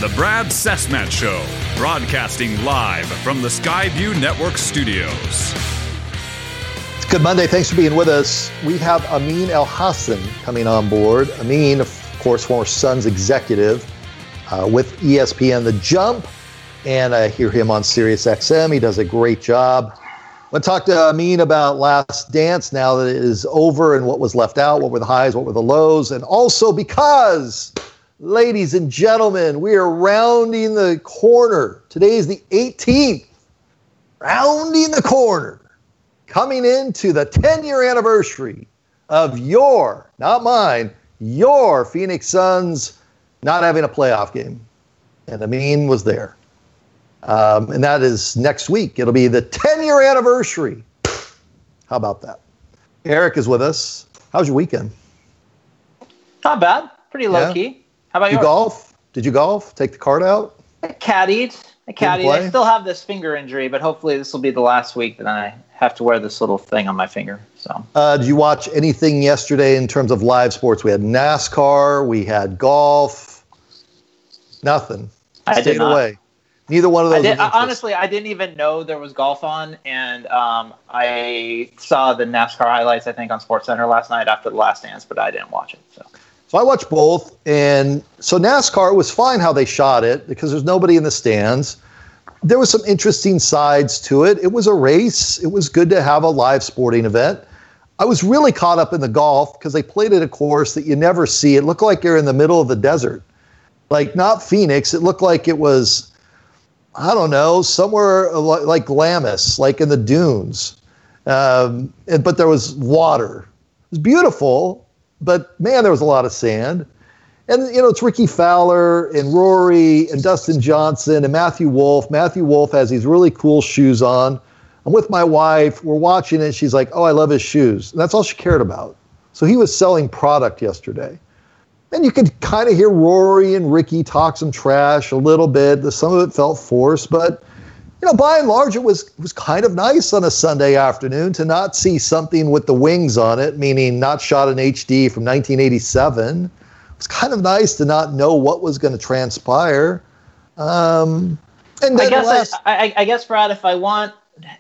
The Brad Cessmat Show, broadcasting live from the Skyview Network studios. It's Good Monday. Thanks for being with us. We have Amin Elhassan coming on board. Amin, of course, former Suns executive with ESPN The Jump, and I hear him on Sirius XM. He does a great job. I want to talk to Amin about Last Dance now that it is over and what was left out, what were the highs, what were the lows, and also because, ladies and gentlemen, we are rounding the corner. Today is the 18th. Rounding the corner. Coming into the 10-year anniversary of your, not mine, your Phoenix Suns not having a playoff game. And Amin was there. And that is next week. It'll be the 10-year anniversary. How about that? Eric is with us. How's your weekend? Not bad. Pretty low-key. How about yours? You golf? Did you golf? Take the cart out? I caddied. I still have this finger injury, but hopefully this will be the last week that I have to wear this little thing on my finger. So, did you watch anything yesterday in terms of live sports? We had NASCAR. We had golf. Nothing. I did not. Away. Neither one of those. Honestly, I didn't even know there was golf on, and I saw the NASCAR highlights, I think, on SportsCenter last night after the Last Dance, but I didn't watch it. So I watched both, and so NASCAR was fine how they shot it because there's nobody in the stands. There was some interesting sides to it. It was a race. It was good to have a live sporting event. I was really caught up in the golf because they played at a course that you never see. It looked like you're in the middle of the desert. Like, not Phoenix. It looked like it was, I don't know, somewhere like Glamis, like in the dunes. But there was water. It was beautiful, but man, there was a lot of sand. And, you know, it's Ricky Fowler and Rory and Dustin Johnson and Matthew Wolff. Matthew Wolff has these really cool shoes on. I'm with my wife. We're watching it. She's like, oh, I love his shoes. And that's all she cared about. So he was selling product yesterday. And you could kind of hear Rory and Ricky talk some trash a little bit. Some of it felt forced, but you know, by and large, it was kind of nice on a Sunday afternoon to not see something with the wings on it, meaning not shot in HD from 1987. It was kind of nice to not know what was going to transpire. And then I guess, Brad, if I want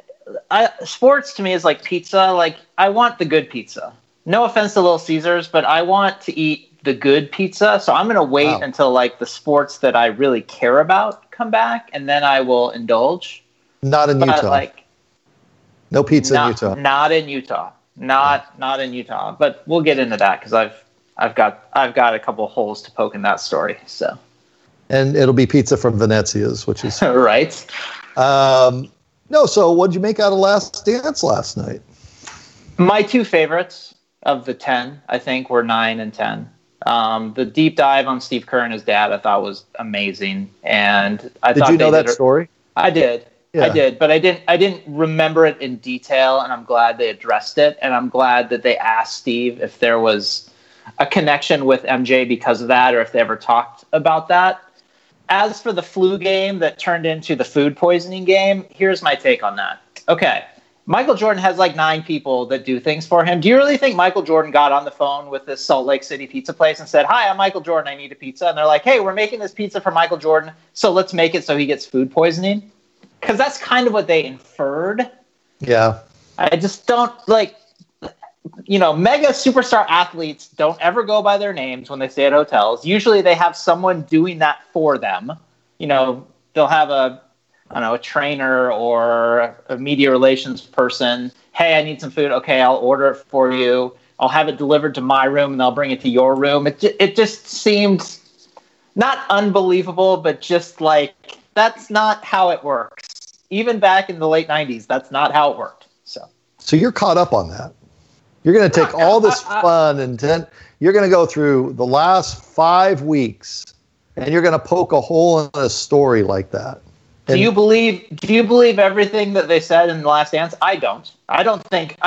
sports to me is like pizza. Like, I want the good pizza. No offense to Little Caesars, but I want to eat the good pizza. So I'm going to wait until like the sports that I really care about come back, and then I will indulge. Not in Utah. Like, no pizza in Utah. Not in Utah. Not in Utah. But we'll get into that because I've got a couple holes to poke in that story. So. And it'll be pizza from Venezia's, which is right. No. So what did you make out of Last Dance last night? My two favorites of the 10, I think, were 9 and 10. The deep dive on Steve Kerr and his dad, I thought was amazing, and did you know that story? I did, yeah. I did, but I didn't remember it in detail, and I'm glad they addressed it, and I'm glad that they asked Steve if there was a connection with MJ because of that, or if they ever talked about that. As for the flu game that turned into the food poisoning game, here's my take on that. Okay. Michael Jordan has like 9 people that do things for him. Do you really think Michael Jordan got on the phone with this Salt Lake City pizza place and said, hi, I'm Michael Jordan, I need a pizza? And they're like, hey, we're making this pizza for Michael Jordan, so let's make it so he gets food poisoning? Because that's kind of what they inferred. Yeah. I just don't, like, you know, mega superstar athletes don't ever go by their names when they stay at hotels. Usually they have someone doing that for them. You know, they'll have a trainer or a media relations person. Hey, I need some food. Okay, I'll order it for you. I'll have it delivered to my room, and I'll bring it to your room. It just seemed not unbelievable, but just like that's not how it works. Even back in the late 90s, that's not how it worked. So you're caught up on that. You're going to take all this fun and you're going to go through the last 5 weeks, and you're going to poke a hole in a story like that. Do you believe everything that they said in The Last Dance? I don't. I don't think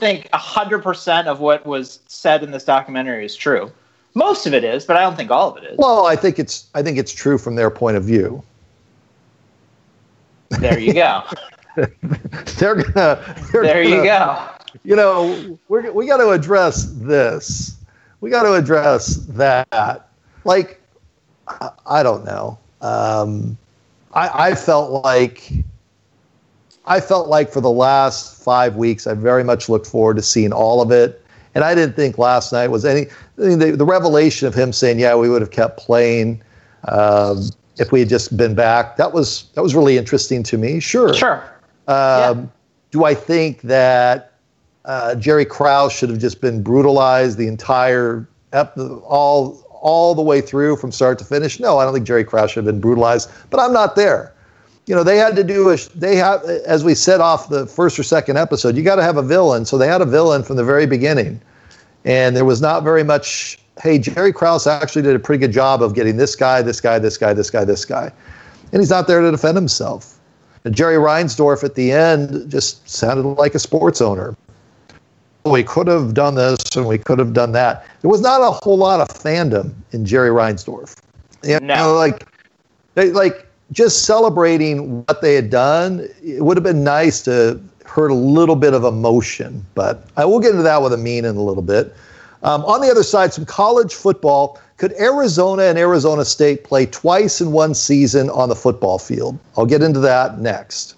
100% of what was said in this documentary is true. Most of it is, but I don't think all of it is. Well, I think it's true from their point of view. There you go. There you go. You know, we got to address this. We got to address that. Like, I don't know. I felt like for the last 5 weeks, I very much looked forward to seeing all of it. And I didn't think last night was the revelation of him saying, yeah, we would have kept playing if we had just been back. That was really interesting to me. Sure. Do I think that Jerry Krause should have just been brutalized the entire all the way through from start to finish? No, I don't think Jerry Krause should have been brutalized, but I'm not there. They had to do as we said off the first or second episode, you got to have a villain. So they had a villain from the very beginning. And there was not very much, hey, Jerry Krause actually did a pretty good job of getting this guy. And he's not there to defend himself. And Jerry Reinsdorf at the end just sounded like a sports owner. We could have done this and we could have done that. There was not a whole lot of fandom in Jerry Reinsdorf. Just celebrating what they had done, it would have been nice to heard a little bit of emotion, but I will get into that with Amin in a little bit. On the other side, some college football. Could Arizona and Arizona State play twice in one season on the football field? I'll get into that next.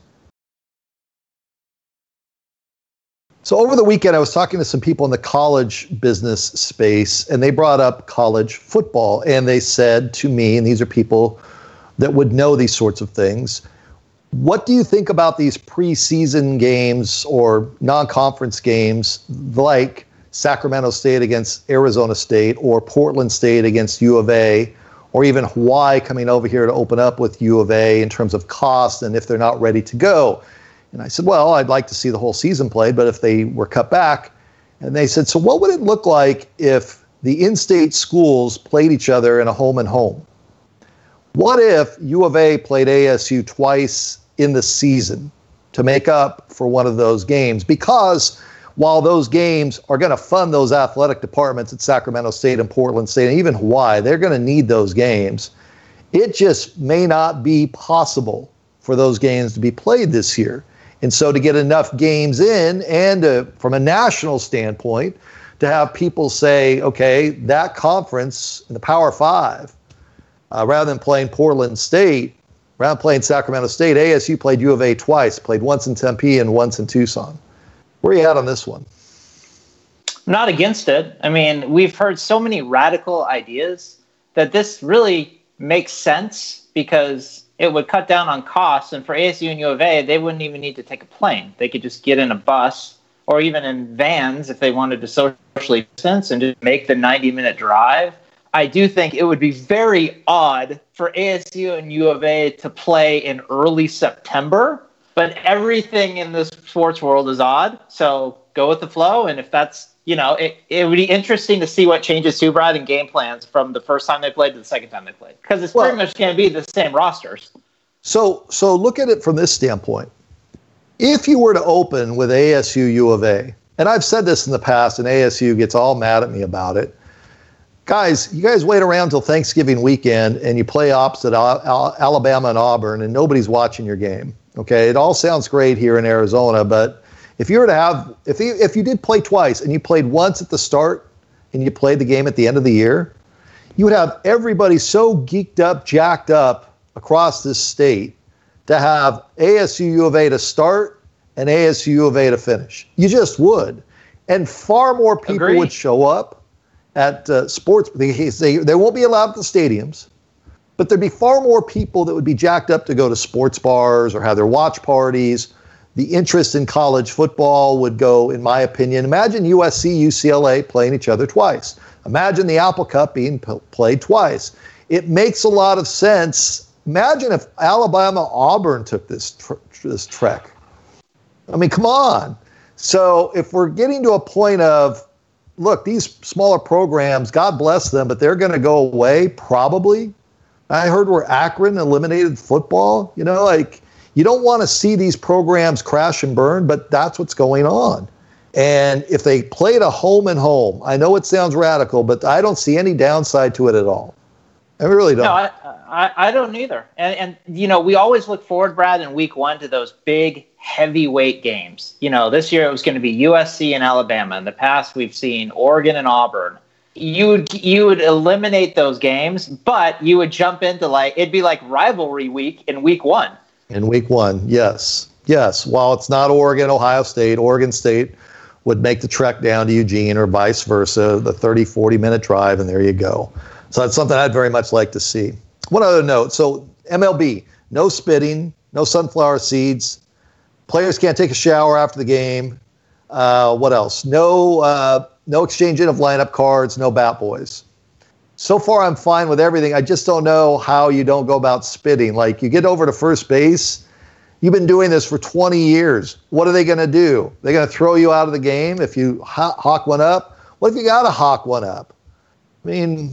So over the weekend, I was talking to some people in the college business space, and they brought up college football, and they said to me, and these are people that would know these sorts of things, what do you think about these preseason games or non-conference games like Sacramento State against Arizona State or Portland State against U of A, or even Hawaii coming over here to open up with U of A in terms of cost and if they're not ready to go? And I said, well, I'd like to see the whole season played, but if they were cut back. And they said, so what would it look like if the in-state schools played each other in a home and home? What if U of A played ASU twice in the season to make up for one of those games? Because while those games are going to fund those athletic departments at Sacramento State and Portland State and even Hawaii, they're going to need those games. It just may not be possible for those games to be played this year. And so to get enough games in and from a national standpoint, to have people say, okay, that conference in the Power Five, rather than playing Portland State, rather than playing Sacramento State, ASU played U of A twice, played once in Tempe and once in Tucson. Where are you at on this one? I'm not against it. I mean, we've heard so many radical ideas that this really makes sense because it would cut down on costs. And for ASU and U of A, they wouldn't even need to take a plane. They could just get in a bus or even in vans if they wanted to socially distance and just make the 90-minute drive. I do think it would be very odd for ASU and U of A to play in early September, but everything in this sports world is odd. So go with the flow. And if that's, it would be interesting to see what changes too, Brad, in game plans from the first time they played to the second time they played, because it's pretty much going to be the same rosters. So look at it from this standpoint. If you were to open with ASU U of A, and I've said this in the past, and ASU gets all mad at me about it, guys, you guys wait around till Thanksgiving weekend and you play opposite Alabama and Auburn and nobody's watching your game. Okay, it all sounds great here in Arizona, but if you were to have, if you did play twice and you played once at the start and you played the game at the end of the year, you would have everybody so geeked up, jacked up across this state to have ASU U of A to start and ASU U of A to finish. You just would. And far more people would show up at sports. They won't be allowed at the stadiums, but there'd be far more people that would be jacked up to go to sports bars or have their watch parties. The interest in college football would go, in my opinion. Imagine USC, UCLA playing each other twice. Imagine the Apple Cup being played twice. It makes a lot of sense. Imagine if Alabama Auburn took this trek. I mean, come on. So if we're getting to a point of, look, these smaller programs, God bless them, but they're going to go away probably. I heard where Akron eliminated football. You don't want to see these programs crash and burn, but that's what's going on. And if they played a home and home, I know it sounds radical, but I don't see any downside to it at all. I really don't. No, I don't either. And we always look forward, Brad, in week one to those big heavyweight games. This year it was going to be USC and Alabama. In the past, we've seen Oregon and Auburn. you would eliminate those games, but you would jump into it'd be like rivalry week in week 1. In week 1, yes. While it's not Ohio State would make the trek down to Eugene or vice versa, the 30, 40-minute drive, and there you go. So that's something I'd very much like to see. One other note. So MLB, no spitting, no sunflower seeds. Players can't take a shower after the game. What else? No exchanging of lineup cards, no bat boys. So far, I'm fine with everything. I just don't know how you don't go about spitting. Like, you get over to first base. You've been doing this for 20 years. What are they going to do? They're going to throw you out of the game if you hawk one up? What if you got to hawk one up? I mean,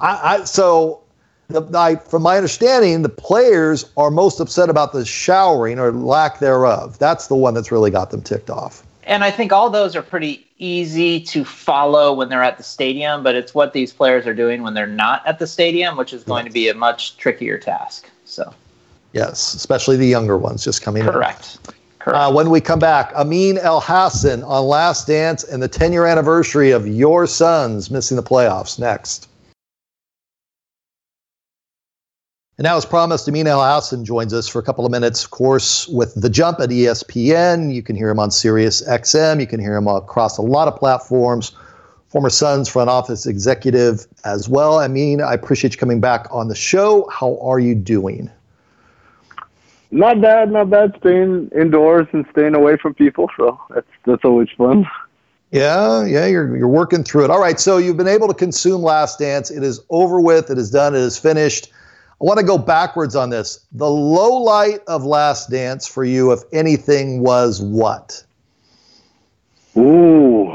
from my understanding, the players are most upset about the showering or lack thereof. That's the one that's really got them ticked off. And I think all those are pretty easy to follow when they're at the stadium, but it's what these players are doing when they're not at the stadium, which is going to be a much trickier task. So, yes, especially the younger ones just coming in. Correct. When we come back, Amin Elhassan on Last Dance and the 10-year anniversary of your Suns missing the playoffs next. And now, as promised, Amin Elhassan joins us for a couple of minutes, of course, with The Jump at ESPN. You can hear him on Sirius XM. You can hear him across a lot of platforms. Former Suns front office executive as well. Amin, I appreciate you coming back on the show. How are you doing? Not bad. Staying indoors and staying away from people, so that's always fun. Yeah, you're working through it. All right, so you've been able to consume Last Dance. It is over with. It is done. It is finished. I want to go backwards on this. The low light of Last Dance for you, if anything, was what? Ooh.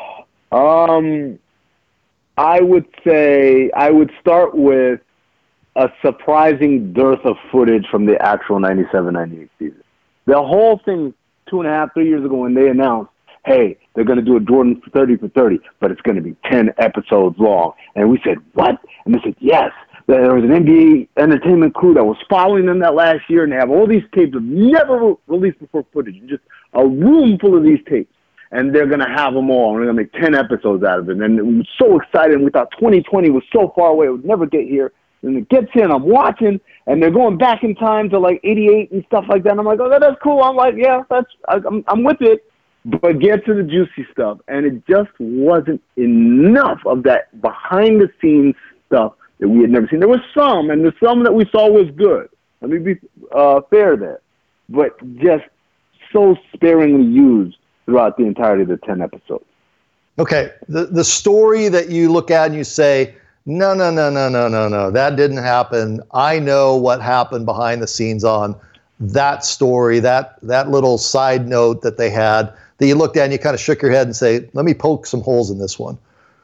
I would say I would start with a surprising dearth of footage from the actual 97-98 season. The whole thing 2.5, 3 years ago when they announced, hey, they're going to do a Jordan 30 for 30, but it's going to be 10 episodes long. And we said, what? And they said, yes. There was an NBA entertainment crew that was following them that last year, and they have all these tapes of never released before footage, and just a room full of these tapes. And they're going to have them all, and they're going to make 10 episodes out of it. And we were so excited, and we thought 2020 was so far away, it would never get here. And it gets in, I'm watching, and they're going back in time to like 88 and stuff like that. And I'm like, oh, that's cool. I'm like, yeah, I'm with it. But get to the juicy stuff, and it just wasn't enough of that behind-the-scenes stuff that we had never seen. There was some, and the some that we saw was good. Let me be fair there. But just so sparingly used throughout the entirety of the 10 episodes. Okay, the story that you look at and you say, no, that didn't happen. I know what happened behind the scenes on that story, that little side note that they had, that you looked at and you kind of shook your head and say, let me poke some holes in this one.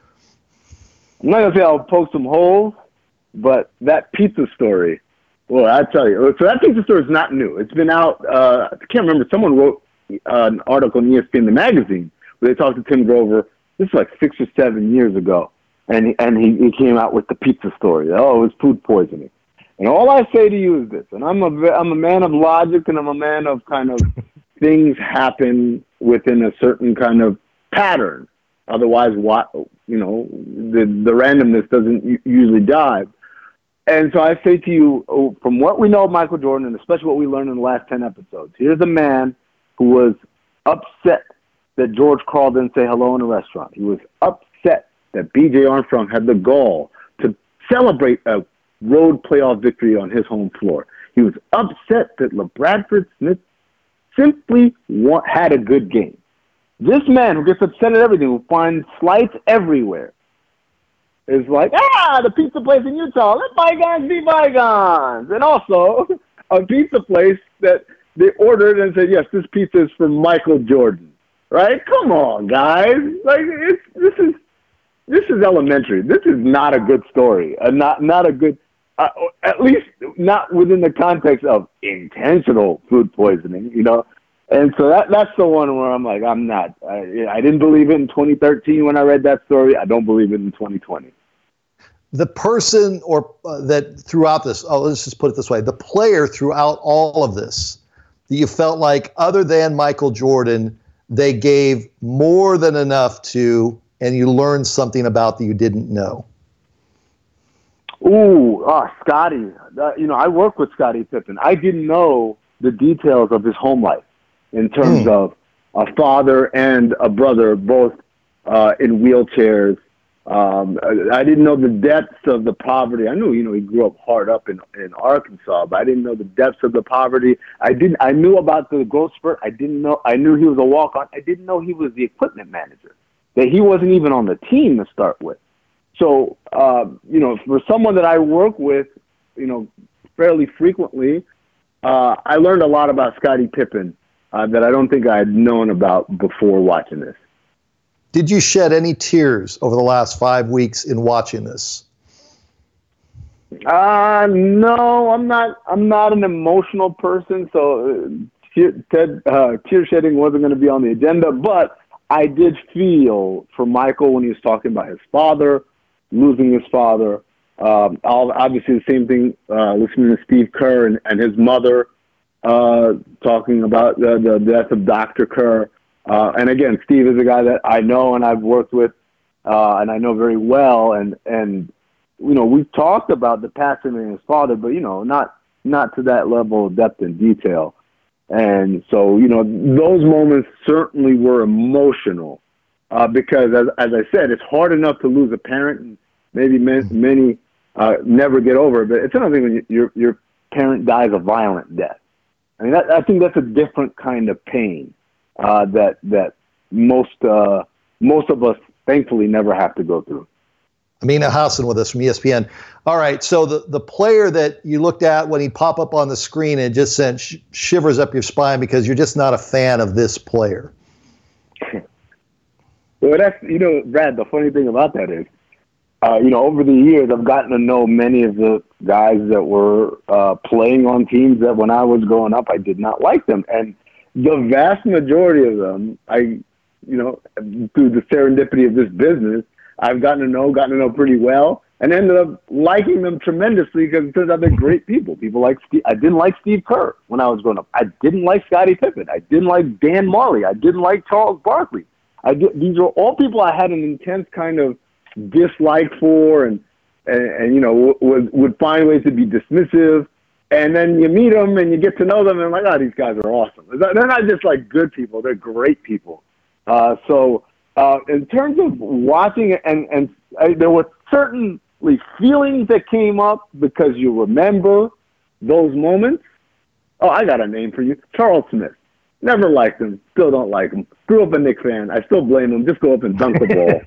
I'm not going to say I'll poke some holes, but that pizza story, well, I tell you. So that pizza story is not new. It's been out, I can't remember, someone wrote an article in ESPN, the magazine, where they talked to Tim Grover. This is like 6 or 7 years ago. And he came out with the pizza story. Oh, it was food poisoning. And all I say to you is this, and I'm a man of logic, and I'm a man of kind of things happen within a certain kind of pattern. Otherwise, the randomness doesn't usually dive. And so I say to you, from what we know of Michael Jordan, and especially what we learned in the last 10 episodes, here's a man who was upset that George Karl didn't say hello in a restaurant. He was upset that B.J. Armstrong had the gall to celebrate a road playoff victory on his home floor. He was upset that LaBradford Smith simply had a good game. This man who gets upset at everything, who finds slights everywhere, is like, the pizza place in Utah, let bygones be bygones. And also, a pizza place that they ordered and said, yes, this pizza is for Michael Jordan. Right? Come on, guys. Like, this is elementary. This is not a good story. Not a good, at least not within the context of intentional food poisoning, you know? And so that's the one where I'm like, I didn't believe it in 2013 when I read that story. I don't believe it in 2020. The person that throughout this, let's just put it this way, the player throughout all of this, that you felt like other than Michael Jordan, they gave more than enough to and you learned something about that you didn't know? Scottie. I worked with Scottie Pippen. I didn't know the details of his home life in terms of a father and a brother, both in wheelchairs. I didn't know the depths of the poverty. I knew, he grew up hard up in Arkansas, but I didn't know the depths of the poverty. I knew about the growth spurt. I knew he was a walk-on. I didn't know he was the equipment manager, that he wasn't even on the team to start with. So, for someone that I work with, fairly frequently, I learned a lot about Scottie Pippen that I don't think I had known about before watching this. Did you shed any tears over the last 5 weeks in watching this? No, I'm not an emotional person, so tear shedding wasn't going to be on the agenda, but I did feel for Michael when he was talking about his father, losing his father. Obviously the same thing, listening to Steve Kerr and his mother talking about the death of Dr. Kerr. And again, Steve is a guy that I know and I've worked with, and I know very well. And we've talked about the passing of his father, but, not to that level of depth and detail. And so, those moments certainly were emotional, because as I said, it's hard enough to lose a parent, and maybe many never get over it, but it's another thing when your parent dies a violent death. I mean, I think that's a different kind of pain that most of us thankfully never have to go through. Amina Hassan with us from ESPN. All right, so the player that you looked at when he popped up on the screen and just sent shivers up your spine because you're just not a fan of this player. Well, that's, Brad, the funny thing about that is, over the years, I've gotten to know many of the guys that were playing on teams that when I was growing up, I did not like them. And the vast majority of them, through the serendipity of this business, I've gotten to know pretty well, and ended up liking them tremendously because it turns out they're great people. People like Steve. I didn't like Steve Kerr when I was growing up. I didn't like Scottie Pippen. I didn't like Dan Marley. I didn't like Charles Barkley. These are all people I had an intense kind of dislike for, and would find ways to be dismissive. And then you meet them and you get to know them, and like, these guys are awesome. They're not just like good people; they're great people. So in terms of watching it, and there were certainly feelings that came up because you remember those moments. Oh, I got a name for you, Charles Smith. Never liked him, still don't like him. Grew up a Knicks fan. I still blame him. Just go up and dunk the ball.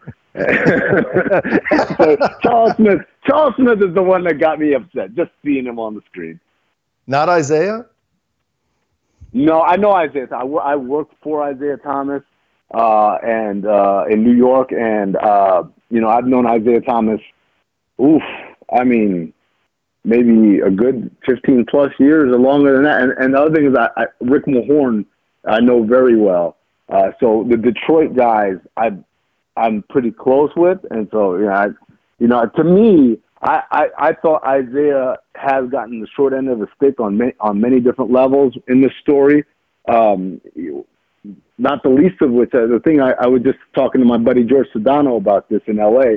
So Charles Smith is the one that got me upset, just seeing him on the screen. Not Isaiah? No, I know Isaiah. I worked for Isaiah Thomas and in New York, and I've known Isaiah Thomas. Maybe a good 15 plus years or longer than that. And the other thing is, Rick Mahorn, I know very well. So the Detroit guys, I'm pretty close with, and so to me, I thought Isaiah has gotten the short end of the stick on many different levels in this story. Not the least of which, the thing I was just talking to my buddy George Sedano about this in LA.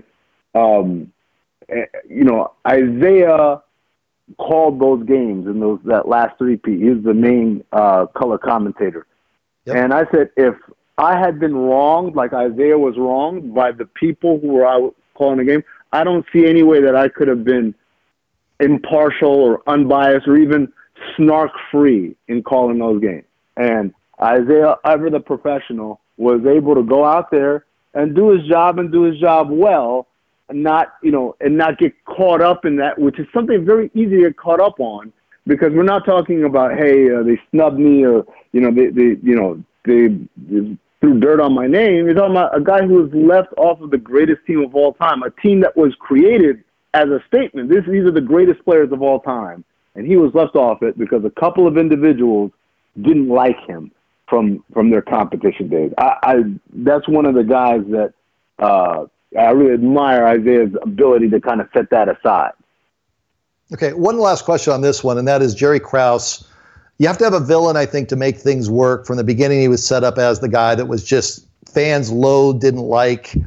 Isaiah called those games in that last three-peat. He was the main color commentator. Yep. And I said, if I had been wronged like Isaiah was wronged by the people who were out calling the game, I don't see any way that I could have been impartial or unbiased or even snark-free in calling those games. And Isaiah, ever the professional, was able to go out there and do his job well, and not get caught up in that, which is something very easy to get caught up on, because we're not talking about, hey, they snubbed me, or they threw dirt on my name. You're talking about a guy who was left off of the greatest team of all time, a team that was created as a statement. These are the greatest players of all time, and he was left off it because a couple of individuals didn't like him from their competition days. That's one of the guys that I really admire, Isaiah's ability to kind of set that aside. Okay, one last question on this one, and that is Jerry Krause. You have to have a villain, I think, to make things work. From the beginning, he was set up as the guy that was just fans didn't like.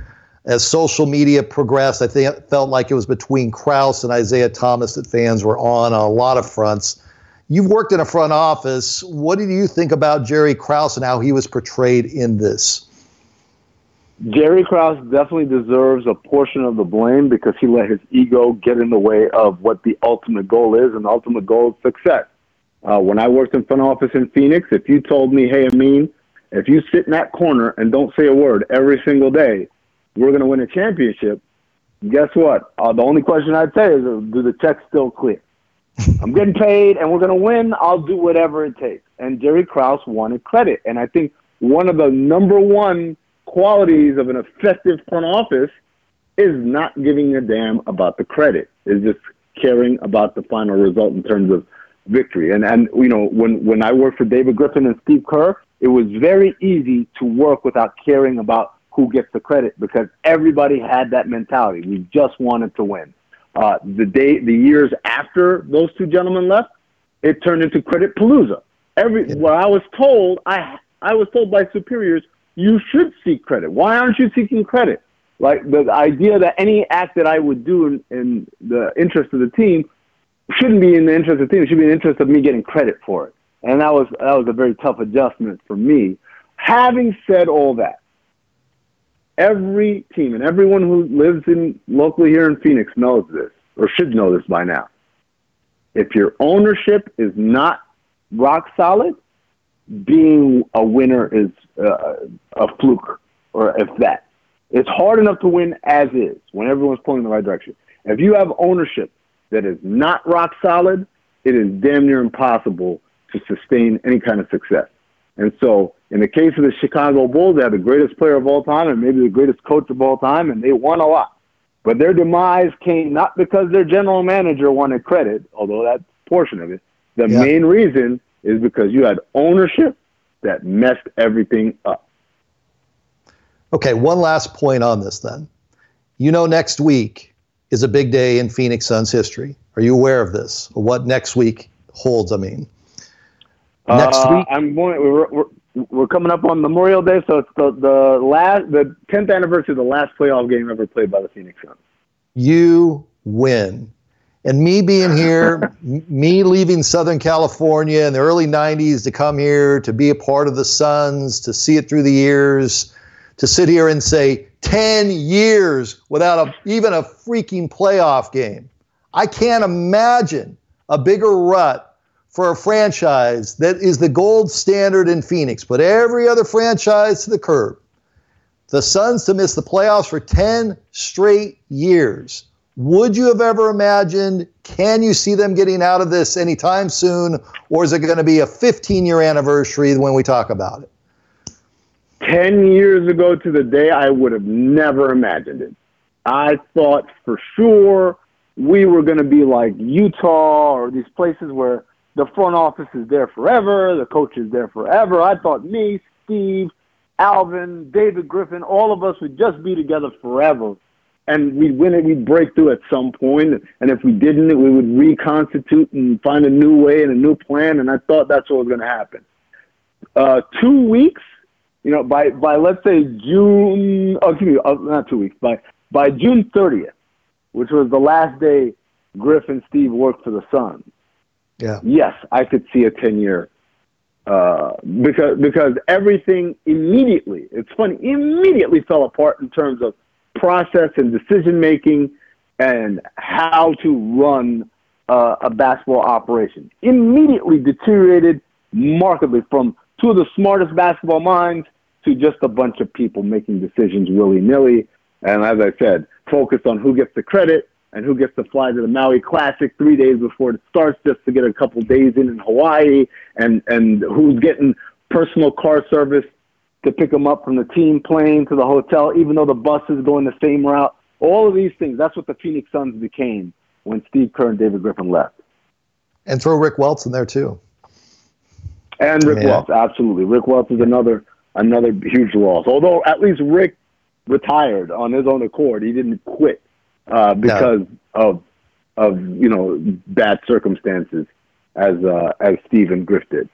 As social media progressed, I think it felt like it was between Krause and Isaiah Thomas that fans were on a lot of fronts. You've worked in a front office. What did you think about Jerry Krause and how he was portrayed in this? Jerry Krause definitely deserves a portion of the blame because he let his ego get in the way of what the ultimate goal is, and the ultimate goal is success. When I worked in front office in Phoenix, if you told me, hey, Amin, if you sit in that corner and don't say a word every single day, we're going to win a championship, guess what? The only question I'd say is, do the checks still clear? I'm getting paid and we're going to win. I'll do whatever it takes. And Jerry Krause wanted credit. And I think one of the number one qualities of an effective front office is not giving a damn about the credit, is just caring about the final result in terms of victory. And you know, when I worked for David Griffin and Steve Kerr, it was very easy to work without caring about who gets the credit because everybody had that mentality. We just wanted to win. The years after those two gentlemen left, it turned into credit palooza. What I was told, I was told by superiors, you should seek credit. Why aren't you seeking credit? Like the idea that any act that I would do in the interest of the team shouldn't be in the interest of the team. It should be in the interest of me getting credit for it. And that was a very tough adjustment for me. Having said all that, every team and everyone who lives locally here in Phoenix knows this, or should know this by now. If your ownership is not rock solid, being a winner is a fluke, or if that. It's hard enough to win as is, when everyone's pulling in the right direction. If you have ownership that is not rock solid, it is damn near impossible to sustain any kind of success. And so, in the case of the Chicago Bulls, they had the greatest player of all time and maybe the greatest coach of all time, and they won a lot. But their demise came not because their general manager wanted credit, although that's a portion of it. The main reason is because you had ownership that messed everything up. Okay, one last point on this then. You know next week is a big day in Phoenix Suns history. Are you aware of this? Or what next week holds, I mean? Next week? We're coming up on Memorial Day, so it's the 10th anniversary of the last playoff game ever played by the Phoenix Suns. You win. And me being here, me leaving Southern California in the early 90s to come here, to be a part of the Suns, to see it through the years, to sit here and say 10 years without even a freaking playoff game. I can't imagine a bigger rut for a franchise that is the gold standard in Phoenix, but every other franchise to the curb. The Suns to miss the playoffs for 10 straight years. Would you have ever imagined, can you see them getting out of this anytime soon, or is it going to be a 15-year anniversary when we talk about it? 10 years ago to the day, I would have never imagined it. I thought for sure we were going to be like Utah or these places where the front office is there forever, the coach is there forever. I thought me, Steve, Alvin, David Griffin, all of us would just be together forever. And we'd win it, we'd break through at some point. And if we didn't, we would reconstitute and find a new way and a new plan. And I thought that's what was going to happen. 2 weeks, you know, by let's say June, not 2 weeks, by June 30th, which was the last day Griff and Steve worked for the Suns. Yeah. Yes, I could see a 10-year because everything immediately fell apart in terms of process and decision-making and how to run a basketball operation. Immediately deteriorated markedly from two of the smartest basketball minds to just a bunch of people making decisions willy-nilly. And as I said, focused on who gets the credit and who gets to fly to the Maui Classic 3 days before it starts just to get a couple days in Hawaii, and who's getting personal car service to pick them up from the team plane to the hotel, even though the bus is going the same route. All of these things, that's what the Phoenix Suns became when Steve Kerr and David Griffin left. And throw Rick Welts in there too. And Rick Welts, absolutely. Rick Welts is another huge loss. Although at least Rick retired on his own accord. He didn't quit because of bad circumstances as Steve and Griff did.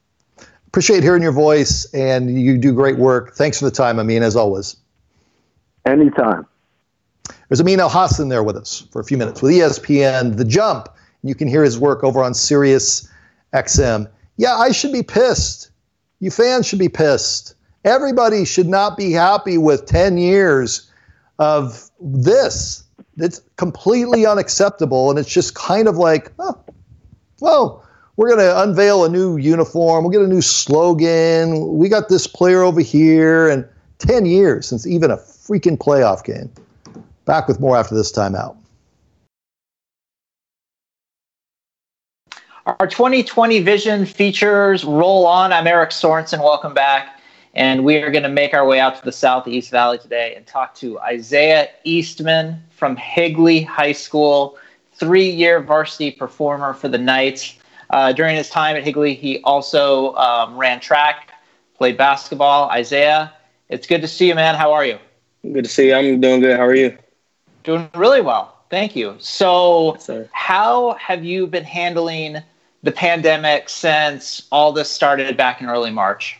Appreciate hearing your voice, and you do great work. Thanks for the time, Amin, as always. Anytime. There's Amin Elhassan there with us for a few minutes with ESPN The Jump. You can hear his work over on Sirius XM. Yeah, I should be pissed. You fans should be pissed. Everybody should not be happy with 10 years of this. It's completely unacceptable, and it's just kind of like, oh, well, we're going to unveil a new uniform. We'll get a new slogan. We got this player over here, and 10 years since even a freaking playoff game. Back with more after this timeout. Our 2020 Vision features roll on. I'm Eric Sorensen. Welcome back. And we are going to make our way out to the Southeast Valley today and talk to Isaiah Eastman from Higley High School, 3-year varsity performer for the Knights. During his time at Higley, he also ran track, played basketball. Isaiah, it's good to see you, man. How are you? Good to see you. I'm doing good. How are you? Doing really well. Thank you. So how have you been handling the pandemic since all this started back in early March?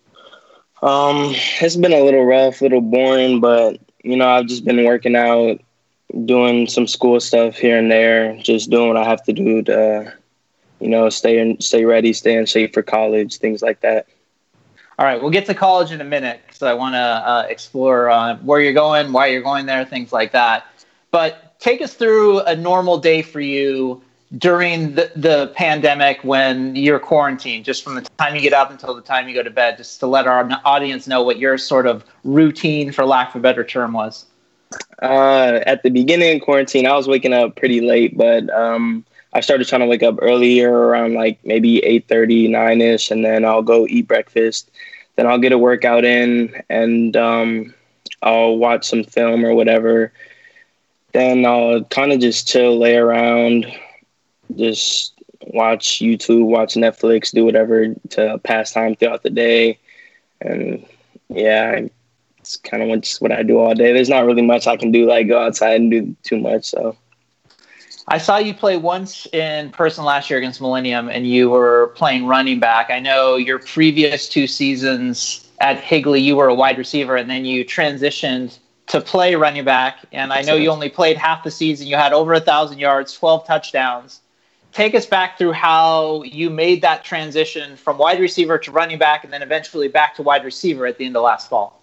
It's been a little rough, a little boring, but, I've just been working out, doing some school stuff here and there, just doing what I have to do to, stay ready, stay in shape for college, things like that. All right, we'll get to college in a minute because I want to explore where you're going, why you're going there, things like that. But take us through a normal day for you during the pandemic when you're quarantined, just from the time you get up until the time you go to bed, just to let our audience know what your sort of routine, for lack of a better term, was. At the beginning of quarantine, I was waking up pretty late, but I started trying to wake up earlier, around like maybe 8:30, 9-ish, and then I'll go eat breakfast. Then I'll get a workout in, and I'll watch some film or whatever. Then I'll kind of just chill, lay around, just watch YouTube, watch Netflix, do whatever to pass time throughout the day. And yeah, it's kind of just what I do all day. There's not really much I can do, like go outside and do too much. So I saw you play once in person last year against Millennium, and you were playing running back. I know your previous 2 seasons at Higley, you were a wide receiver, and then you transitioned to play running back. And I know you only played half the season. You had over 1,000 yards, 12 touchdowns. Take us back through how you made that transition from wide receiver to running back, and then eventually back to wide receiver at the end of last fall.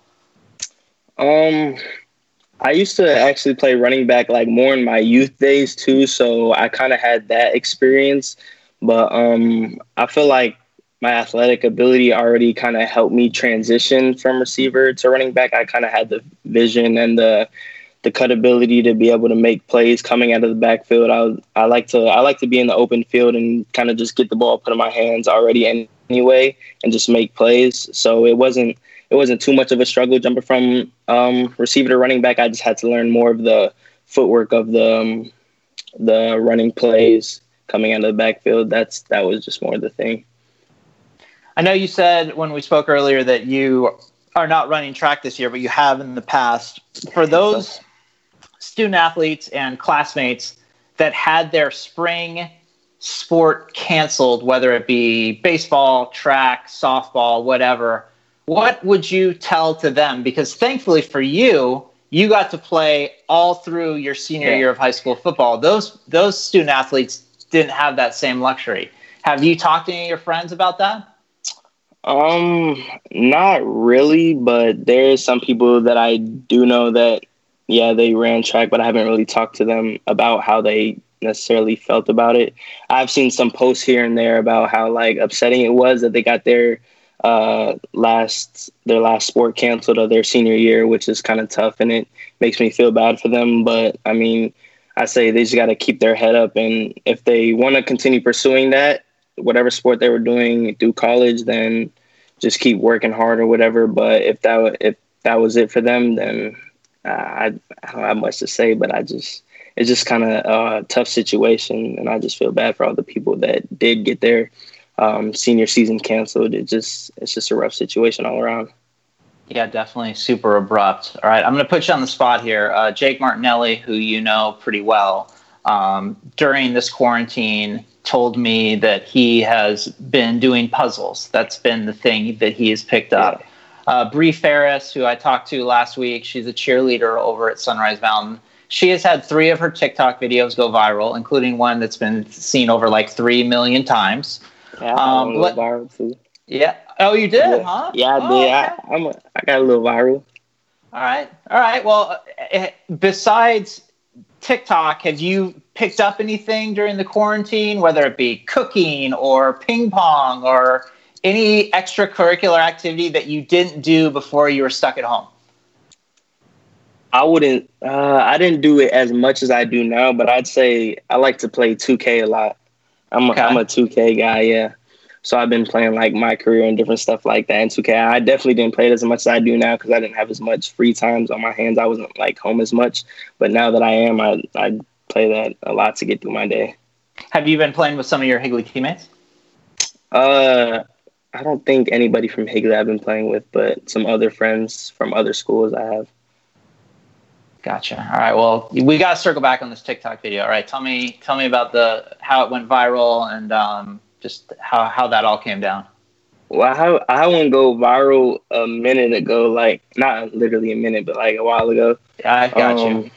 I used to actually play running back like more in my youth days too, so I kind of had that experience. But I feel like my athletic ability already kind of helped me transition from receiver to running back. I kind of had the vision and the cut ability to be able to make plays coming out of the backfield. I like to be in the open field and kind of just get the ball put in my hands already anyway and just make plays. So it wasn't too much of a struggle jumping from receiver to running back. I just had to learn more of the footwork of the running plays coming out of the backfield. That was just more the thing. I know you said when we spoke earlier that you are not running track this year, but you have in the past. For those student athletes and classmates that had their spring sport canceled, whether it be baseball, track, softball, whatever, what would you tell to them? Because thankfully for you, you got to play all through your senior year of high school football. Those student athletes didn't have that same luxury. Have you talked to any of your friends about that? Not really, but there's some people that I do know that, yeah, they ran track, but I haven't really talked to them about how they necessarily felt about it. I've seen some posts here and there about how like upsetting it was that they got their last sport canceled of their senior year, which is kind of tough, and it makes me feel bad for them. But I mean, I say they just got to keep their head up, and if they want to continue pursuing that, whatever sport they were doing through college, then just keep working hard or whatever. But if that was it for them, then I don't have much to say. But it's just kind of a tough situation, and I just feel bad for all the people that did get their senior season canceled. It's just a rough situation all around. Yeah, definitely super abrupt. All right, I'm going to put you on the spot here. Jake Martinelli, who you know pretty well, during this quarantine told me that he has been doing puzzles. That's been the thing that he has picked up. Bree Ferris, who I talked to last week, she's a cheerleader over at Sunrise Mountain. She has had 3 of her TikTok videos go viral, including one that's been seen over like 3 million times. Yeah, I went viral too. Yeah. Oh, you did, huh? Yeah, I did. Okay. I got a little viral. All right. Well, besides TikTok, have you picked up anything during the quarantine, whether it be cooking or ping pong or any extracurricular activity that you didn't do before you were stuck at home? I didn't do it as much as I do now, but I'd say I like to play 2K a lot. I'm a 2K guy, yeah. So I've been playing like my career and different stuff like that in 2K. I definitely didn't play it as much as I do now because I didn't have as much free times on my hands. I wasn't like home as much. But now that I am, I play that a lot to get through my day. Have you been playing with some of your Higley teammates? I don't think anybody from Higley I've been playing with, but some other friends from other schools I have. Gotcha. All right. Well, we got to circle back on this TikTok video. All right. Tell me about how it went viral and just how that all came down. Well, I wouldn't go viral a minute ago, like not literally a minute, but like a while ago. I got you.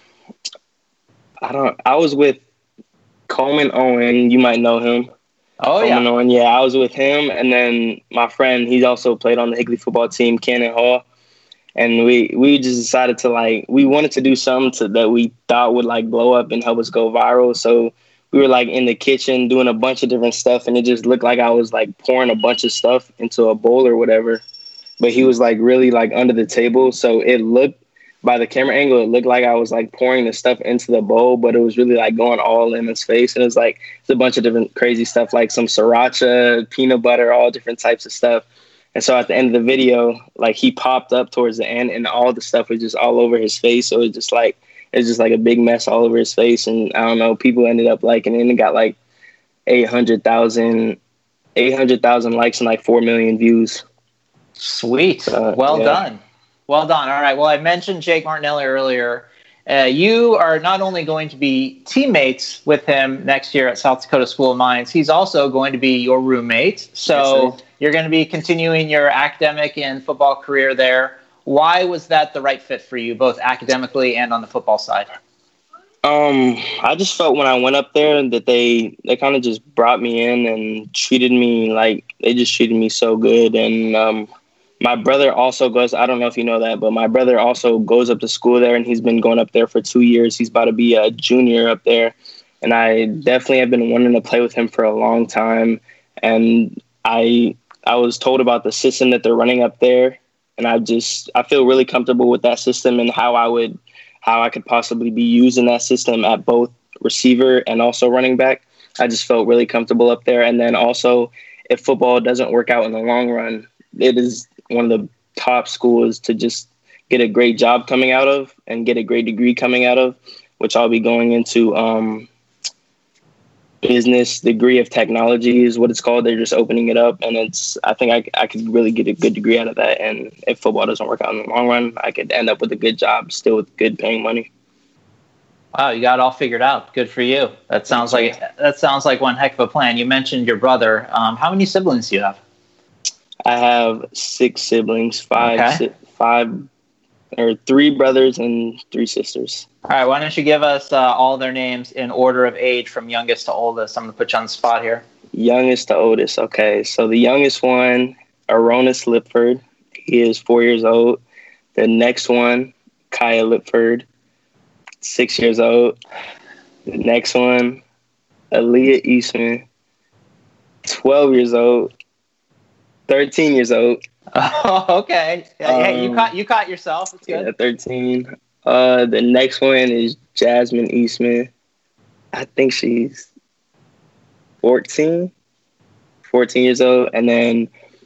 I was with Coleman Owen. You might know him. Oh, Coleman yeah. Owen. Yeah, I was with him. And then my friend, he's also played on the Higley football team, Cannon Hall. And we just decided to we wanted to do something that we thought would like blow up and help us go viral. So we were like in the kitchen doing a bunch of different stuff, and it just looked like I was like pouring a bunch of stuff into a bowl or whatever. But he was like really like under the table. So it looked, by the camera angle, it looked like I was like pouring the stuff into the bowl, but it was really like going all in his face. And it's like, it's a bunch of different crazy stuff, like some sriracha, peanut butter, all different types of stuff. And so at the end of the video, like he popped up towards the end and all the stuff was just all over his face. So it's just like a big mess all over his face. And I don't know, people ended up liking it, and it got like 800,000 likes and like 4 million views. Sweet. Well done. Well done. All right. Well, I mentioned Jake Martinelli earlier. You are not only going to be teammates with him next year at South Dakota School of Mines, he's also going to be your roommate. So you're going to be continuing your academic and football career there. Why was that the right fit for you, both academically and on the football side? I just felt when I went up there that they kind of just brought me in and treated me like they just treated me so good. And my brother also goes, I don't know if you know that, but my brother also goes up to school there, and he's been going up there for 2 years. He's about to be a junior up there. And I definitely have been wanting to play with him for a long time. And I was told about the system that they're running up there. And I feel really comfortable with that system and how I could possibly be used in that system at both receiver and also running back. I just felt really comfortable up there. And then also, if football doesn't work out in the long run, it is one of the top schools to just get a great job coming out of and get a great degree coming out of, which I'll be going into business degree of technology is what it's called. They're just opening it up, and I think I could really get a good degree out of that. And if football doesn't work out in the long run, I could end up with a good job, still with good paying money. Wow, you got it all figured out. Good for you. That sounds like one heck of a plan. You mentioned your brother. How many siblings do you have? I have 6 siblings, 3 brothers and 3 sisters. All right, why don't you give us all their names in order of age from youngest to oldest? I'm going to put you on the spot here. Youngest to oldest. Okay, so the youngest one, Aronis Lipford. He is 4 years old. The next one, Kaya Lipford, 6 years old. The next one, Aaliyah Eastman, 12 years old. 13 years old. Oh, okay. Hey, you caught yourself. It's good. Yeah, 13. The next one is Jasmine Eastman. I think she's 14 years old. And then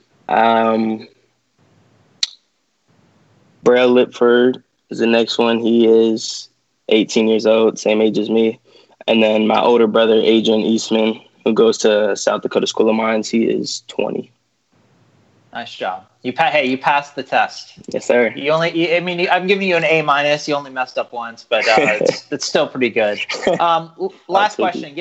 Braille Lipford is the next one. He is 18 years old, same age as me. And then my older brother, Adrian Eastman, who goes to South Dakota School of Mines, he is 20. Nice job. You passed the test. Yes, sir. I'm giving you an A-. You only messed up once, but it's still pretty good. Last question.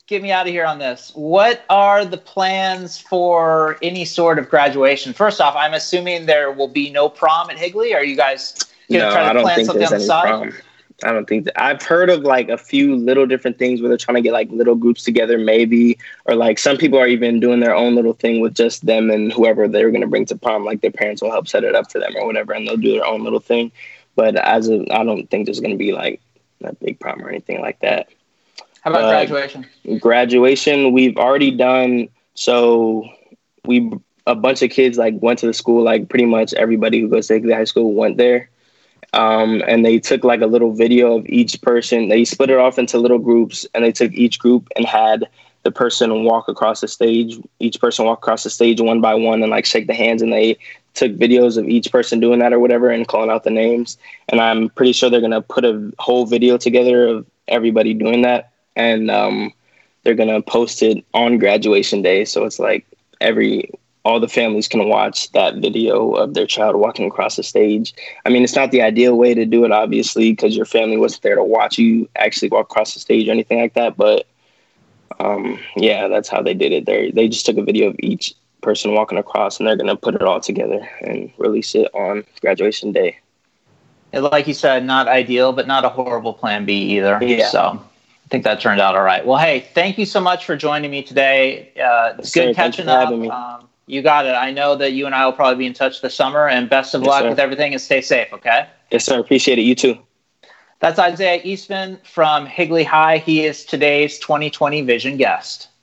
get me out of here on this. What are the plans for any sort of graduation? First off, I'm assuming there will be no prom at Higley. Are you guys going to try to plan something on the side? Prom. I don't think that. I've heard of like a few little different things where they're trying to get like little groups together, maybe, or like some people are even doing their own little thing with just them and whoever they're going to bring to prom. Like their parents will help set it up for them or whatever, and they'll do their own little thing. But I don't think there's going to be like a big prom or anything like that. How about graduation? Graduation, we've already done. So a bunch of kids like went to the school. Like pretty much everybody who goes to Higley High School went there. And they took like a little video of each person. They split it off into little groups, and they took each group and had the person walk across the stage. Each person walk across the stage one by one and like shake the hands. And they took videos of each person doing that or whatever and calling out the names. And I'm pretty sure they're going to put a whole video together of everybody doing that. And they're going to post it on graduation day. So it's like all the families can watch that video of their child walking across the stage. I mean, it's not the ideal way to do it, obviously, because your family wasn't there to watch you actually walk across the stage or anything like that. But yeah, that's how they did it. They just took a video of each person walking across, and they're going to put it all together and release it on graduation day. Like you said, not ideal, but not a horrible plan B either. Yeah. So I think that turned out all right. Well, hey, thank you so much for joining me today. It's good catching up. You got it. I know that you and I will probably be in touch this summer, and best of luck with everything, and stay safe, okay? Yes, sir. Appreciate it. You too. That's Isaiah Eastman from Higley High. He is today's 2020 Vision guest.